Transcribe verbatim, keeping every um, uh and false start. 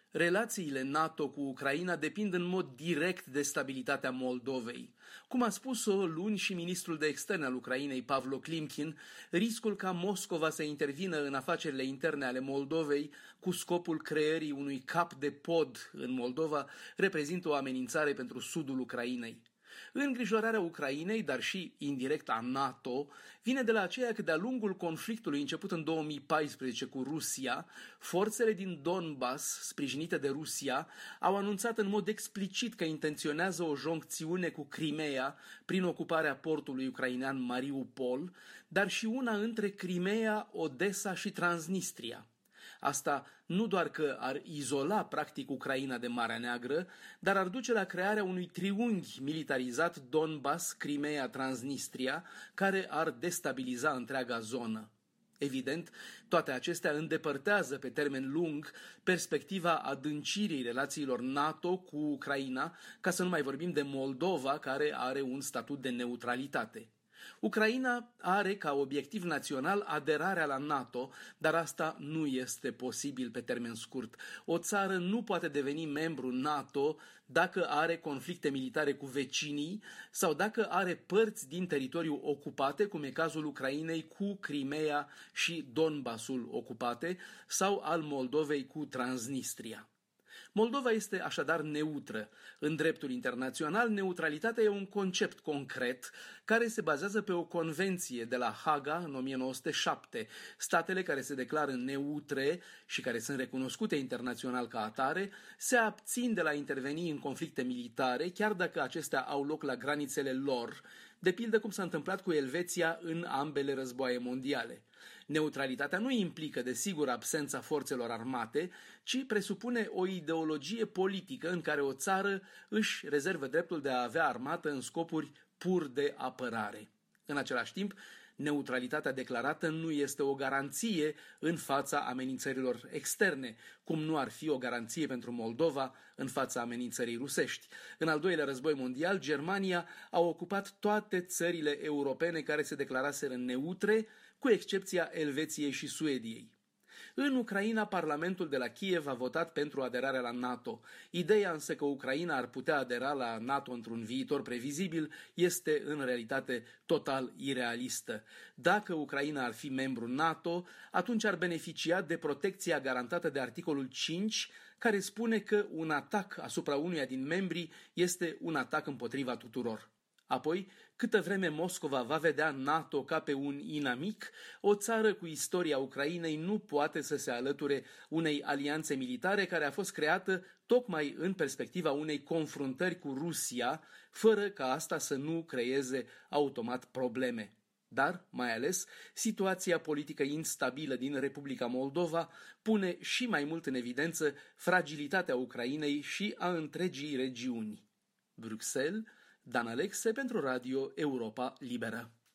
Relațiile NATO cu Ucraina depind în mod direct de stabilitatea Moldovei. Cum a spus-o luni și ministrul de externe al Ucrainei, Pavlo Klimkin, riscul ca Moscova să intervină în afacerile interne ale Moldovei cu scopul creării unui cap de pod în Moldova reprezintă o amenințare pentru sudul Ucrainei. Îngrijorarea Ucrainei, dar și indirect a NATO, vine de la aceea că de-a lungul conflictului început în două mii paisprezece cu Rusia, forțele din Donbass, sprijinite de Rusia, au anunțat în mod explicit că intenționează o joncțiune cu Crimea prin ocuparea portului ucrainean Mariupol, dar și una între Crimea, Odessa și Transnistria. Asta nu doar că ar izola practic Ucraina de Marea Neagră, dar ar duce la crearea unui triunghi militarizat Donbass, Crimea, Transnistria, care ar destabiliza întreaga zonă. Evident, toate acestea îndepărtează pe termen lung perspectiva adâncirii relațiilor NATO cu Ucraina, ca să nu mai vorbim de Moldova, care are un statut de neutralitate. Ucraina are ca obiectiv național aderarea la NATO, dar asta nu este posibil pe termen scurt. O țară nu poate deveni membru NATO dacă are conflicte militare cu vecinii sau dacă are părți din teritoriu ocupate, cum e cazul Ucrainei cu Crimea și Donbassul ocupate, sau al Moldovei cu Transnistria. Moldova este așadar neutră. În dreptul internațional, neutralitatea e un concept concret care se bazează pe o convenție de la Haga în o mie nouă sute șapte. Statele care se declară neutre și care sunt recunoscute internațional ca atare se abțin de la interveni în conflicte militare, chiar dacă acestea au loc la granițele lor, de pildă cum s-a întâmplat cu Elveția în ambele războaie mondiale. Neutralitatea nu implică, desigur, absența forțelor armate, ci presupune o ideologie politică în care o țară își rezervă dreptul de a avea armată în scopuri pur de apărare. În același timp, neutralitatea declarată nu este o garanție în fața amenințărilor externe, cum nu ar fi o garanție pentru Moldova în fața amenințării rusești. În al doilea război mondial, Germania a ocupat toate țările europene care se declaraseră neutre, cu excepția Elveției și Suediei. În Ucraina, Parlamentul de la Kiev a votat pentru aderarea la NATO. Ideea însă că Ucraina ar putea adera la NATO într-un viitor previzibil este în realitate total irealistă. Dacă Ucraina ar fi membru NATO, atunci ar beneficia de protecția garantată de articolul cinci, care spune că un atac asupra unuia din membri este un atac împotriva tuturor. Apoi, câtă vreme Moscova va vedea NATO ca pe un inamic, o țară cu istoria Ucrainei nu poate să se alăture unei alianțe militare care a fost creată tocmai în perspectiva unei confruntări cu Rusia, fără ca asta să nu creeze automat probleme. Dar, mai ales, situația politică instabilă din Republica Moldova pune și mai mult în evidență fragilitatea Ucrainei și a întregii regiuni. Bruxelles, Dan Alexe pentru Radio Europa Liberă.